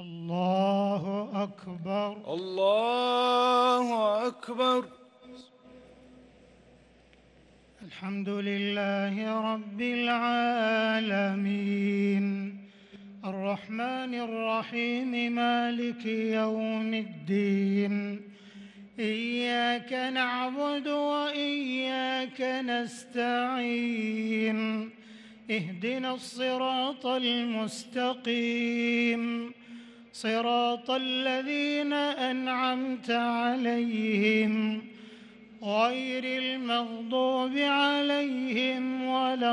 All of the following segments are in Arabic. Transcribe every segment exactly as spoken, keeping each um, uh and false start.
الله أكبر. الله أكبر. الحمد لله رب العالمين الرحمن الرحيم مالك يوم الدين إياك نعبد وإياك نستعين اهدنا الصراط المستقيم صراط الذين أنعمت عليهم غير المغضوب عليهم ولا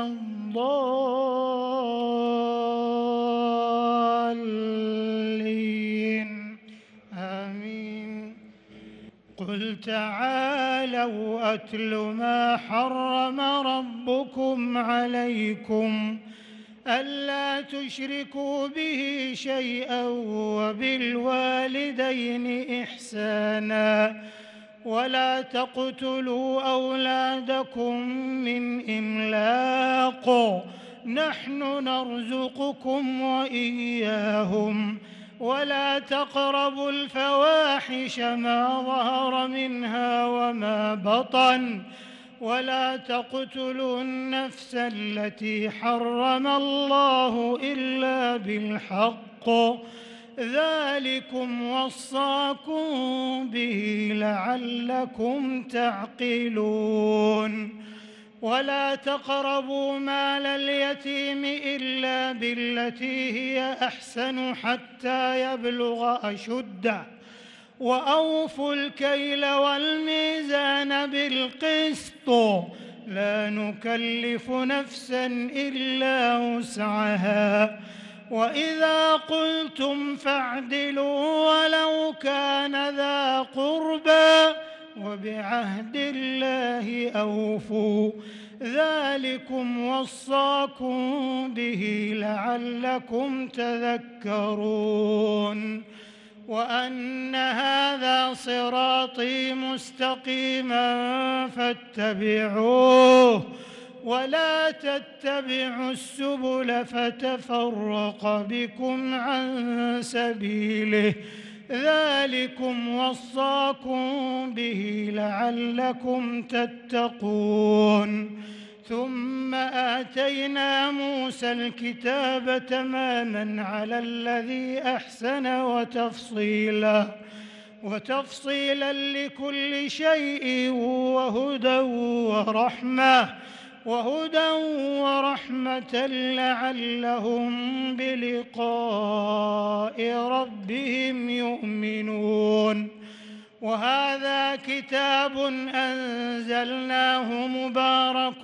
الضالين آمين. قل تعالوا أتل ما حرم ربكم عليكم ألا تشركوا به شيئا وبالوالدين إحسانا ولا تقتلوا أولادكم من إملاق نحن نرزقكم وإياهم ولا تقربوا الفواحش ما ظهر منها وما بطن ولا تقتلوا النفس التي حرم الله إلا بالحق ذلكم وصاكم به لعلكم تعقلون. ولا تقربوا مال اليتيم إلا بالتي هي أحسن حتى يبلغ أشده وأوفوا الكيل والميزان بالقسط لا نكلف نفسا إلا وسعها وإذا قلتم فاعدلوا ولو كان ذا قربى وبعهد الله أوفوا ذلكم وصاكم به لعلكم تذكرون. وأن هذا صراطي مستقيما فاتبعوه ولا تتبعوا السبل فتفرق بكم عن سبيله ذلكم وصاكم به لعلكم تتقون. ثم آتينا موسى الكتاب تماما على الذي أحسن وتفصيلا وتفصيلا لكل شيء وهدى ورحمة وهدى ورحمة لعلهم بلقاء ربهم يؤمنون. وهذا كتاب أنزلناه مبارك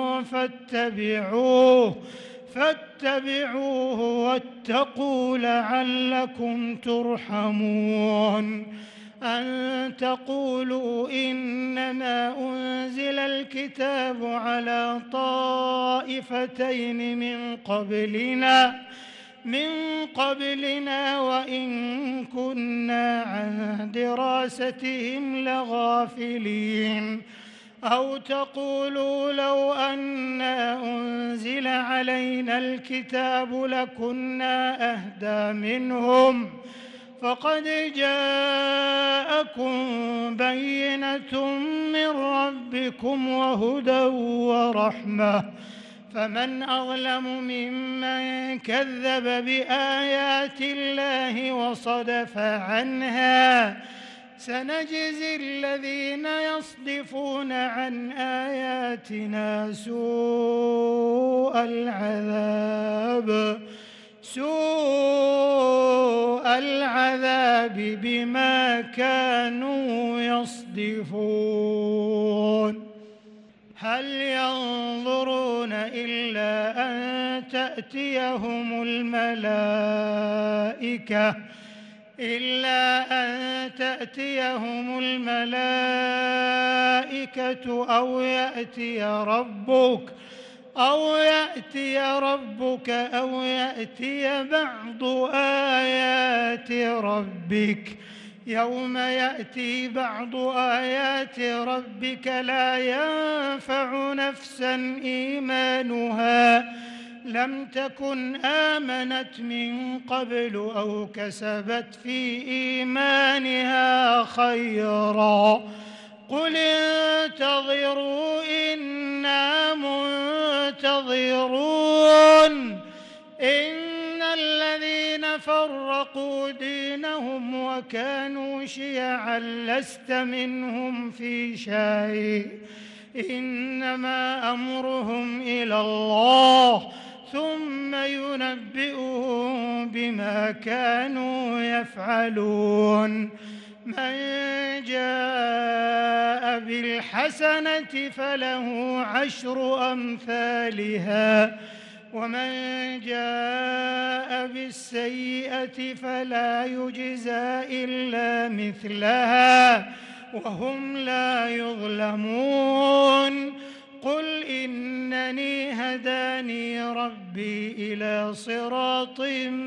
فاتبعوه فاتبعوه واتقوا لعلكم ترحمون. أن تقولوا إنما أنزل الكتاب على طائفتين من قبلنا من قبلنا وإن كنا عن دراستهم لغافلين. أو تقولوا لو أنا أنزل علينا الكتاب لكنا أهدى منهم فقد جاءكم بينة من ربكم وهدى ورحمة فمن أظلم ممن كذب بآيات الله وصدف عنها سنجزي الذين يصدفون عن آياتنا سوء العذاب سوء العذاب بما كانوا يصدفون. هل ينظرون إلا أن تأتيهم الملائكة إلا أن تأتيهم الملائكة أو يأتي ربك أو يأتي ربك أو يأتي بعض آيات ربك يوم يأتي بعض آيات ربك لا ينفع نفسا إيمانها لم تكن آمنت من قبل أو كسبت في إيمانها خيرا قل انتظروا إنا منتظرون إن الذين فرقوا دينهم وكانوا شيعا لست منهم في شيء إنما أمرهم إلى الله ثم ينبئهم بما كانوا يفعلون من جاء بالحسنة فله عشر أمثالها ومن جاء بالسيئة فلا يجزى إلا مثلها وهم لا يظلمون قل إنني هداني ربي إلى صراط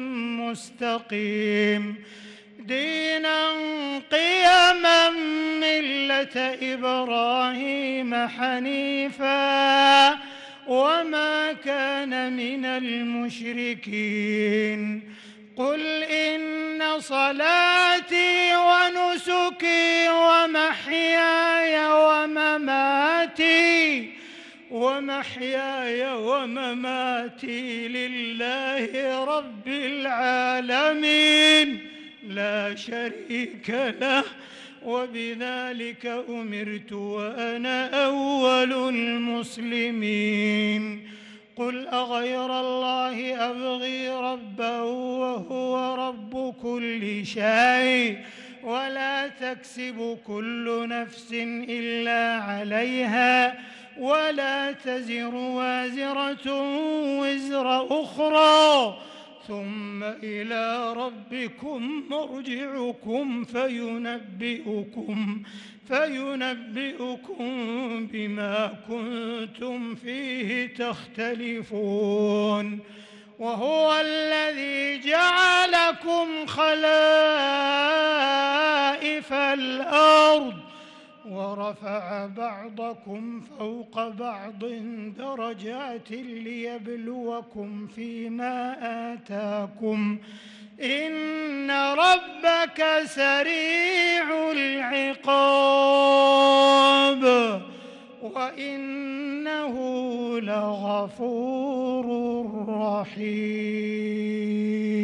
مستقيم دينا قيما ملة إبراهيم حنيفا وما كان من المشركين قل إن صلاتي ونسكي ومحياي ومماتي ومحياي ومماتي لله رب العالمين لا شريك له وبذلك أمرت وأنا أول المسلمين قل أغير الله أبغي ربا وهو رب كل شيء ولا تكسب كل نفس إلا عليها ولا تزر وازرة وزر أخرى ثم إلى ربكم مرجعكم فينبئكم فينبئكم بما كنتم فيه تختلفون وهو الذي جعلكم خلائف الأرض ورفع بعضكم فوق بعض درجات ليبلوكم فيما آتاكم إن ربك سريع العقاب وإنه لغفور رحيم.